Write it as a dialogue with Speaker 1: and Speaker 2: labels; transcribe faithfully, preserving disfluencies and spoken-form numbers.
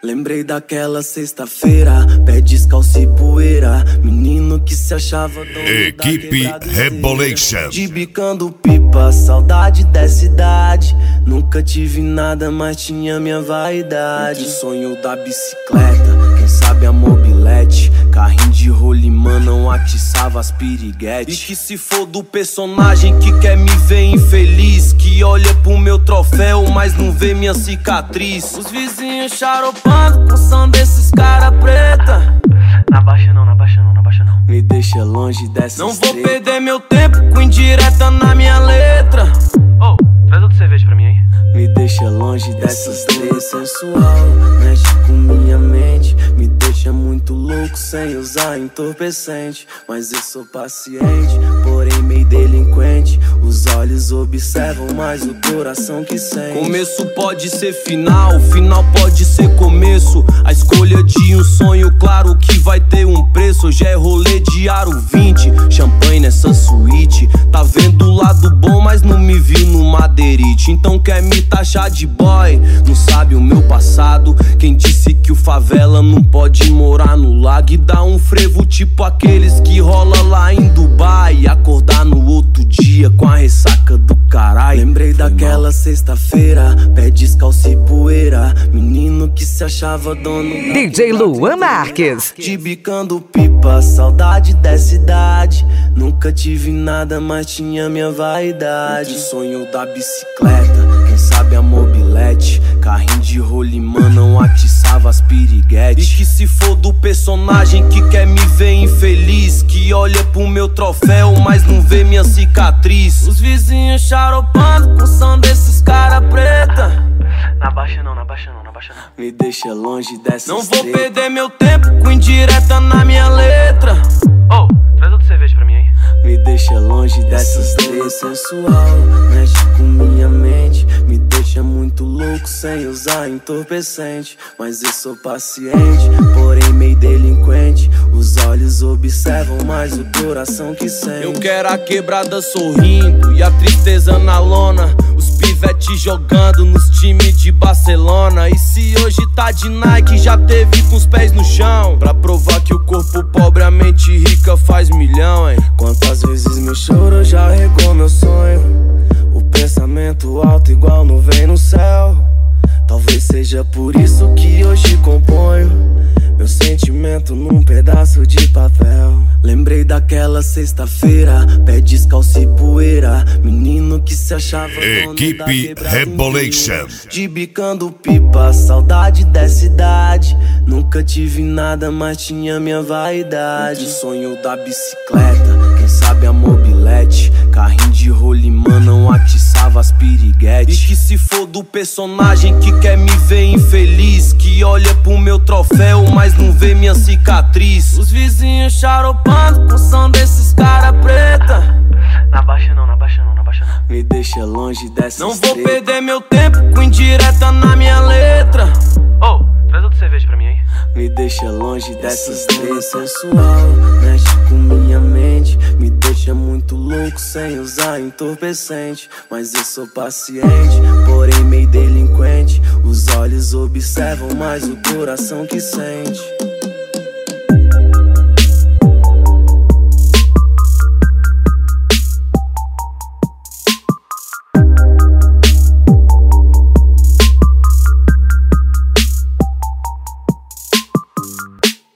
Speaker 1: Lembrei daquela sexta-feira, pé descalço e poeira, menino que se achava dono
Speaker 2: Equipe Rebolation.
Speaker 1: De bicando pipa, saudade dessa idade. Nunca tive nada, mas tinha minha vaidade. O sonho da bicicleta, quem sabe a mobilete. Carrinho de rolimã não atiçava as piriguetes. E que se for do personagem que quer me ver infeliz, que olha pro meu troféu, mas não vê minha cicatriz. Os vizinhos charopando com som desses cara preta.
Speaker 3: Na baixa não, na baixa não, na baixa não.
Speaker 1: Me deixa longe dessas
Speaker 3: Não vou
Speaker 1: treta.
Speaker 3: perder meu tempo com indireta na minha letra.
Speaker 1: Oh,
Speaker 3: traz outra cerveja pra mim aí.
Speaker 1: Me deixa longe dessas três sensual, mexe com minha mente, me deixa muito louco sem usar entorpecente. Mas eu sou paciente, porém meio delinquente. Os olhos observam, mas o coração que sente.
Speaker 3: Começo pode ser final, final pode ser começo. A escolha de um sonho, claro que vai ter um preço. Hoje é rolê de aro vinte, champanhe nessa suíte. Tá vendo o lado bom, mas não me vi no madeirite. Então quer me taxar de boy, não sabe o meu passado. Quem disse que o favela não pode morar no lago e dar um frevo tipo aqueles que rola lá em Dubai e acordar no outro dia com a ressaca do caralho.
Speaker 1: Lembrei daquela sexta-feira, pé descalço e poeira, menino que se achava dono da
Speaker 4: D J Luan Marques.
Speaker 1: De bicando pipa, saudade dessa idade. Nunca tive nada, mas tinha minha vaidade. O sonho da bicicleta, quem sabe a mobilete. Carrinho de rolimã não atiçava as piriguetes.
Speaker 3: E que se for do personagem que quer me ver infeliz, que olha pro meu troféu, mas não vê minha cicatriz. Os vizinhos charopando com som desses cara preta.
Speaker 1: Na baixa não, na baixa não, na baixa não. Me deixa longe dessas
Speaker 3: Não vou
Speaker 1: treta.
Speaker 3: perder meu tempo com indireta na minha letra.
Speaker 1: Oh,
Speaker 3: traz outra cerveja pra mim aí.
Speaker 1: Me deixa longe dessas três sensual, mexe com minha mente, me deixa muito louco sem usar entorpecente. Mas eu sou paciente, porém meio delinquente. Os olhos observam, mas o coração que sente.
Speaker 3: Eu quero a quebrada sorrindo e a tristeza na lona. Os pivetes jogando nos times de Barcelona. E se hoje tá de Nike, já teve com os pés no chão, pra provar que o corpo pobre, a mente rica faz milhão, hein.
Speaker 1: Quantas vezes meu choro já regou meu sonho. O pensamento alto igual nuvem no céu. Talvez seja por isso que hoje componho meu sentimento num pedaço de papel. Lembrei daquela sexta-feira, pé descalço e poeira, menino que se achava dono
Speaker 2: Equipe
Speaker 1: da quebrada
Speaker 2: Rebolation.
Speaker 1: inteira. De bicando pipa, saudade dessa idade. Nunca tive nada, mas tinha minha vaidade. O sonho da bicicleta, quem sabe a mobilete. Carrinho de rolimã não atiçava as piriguetes.
Speaker 3: E que se for do personagem que quer me ver infeliz, que olha pro meu troféu, mas não vê minha cicatriz. Os vizinhos charopando com som desses cara preta.
Speaker 1: Na baixa não, na baixa não, na baixa não. Me deixa longe dessas
Speaker 3: Não vou
Speaker 1: treta.
Speaker 3: perder meu tempo com indireta na minha letra.
Speaker 1: Oh, traz outra cerveja pra mim aí. Me deixa longe dessas três sensual, mexe com minha mente, me deixa muito louco sem usar entorpecente. Mas eu sou paciente, porém meio delinquente. Os olhos observam, mas o coração que sente.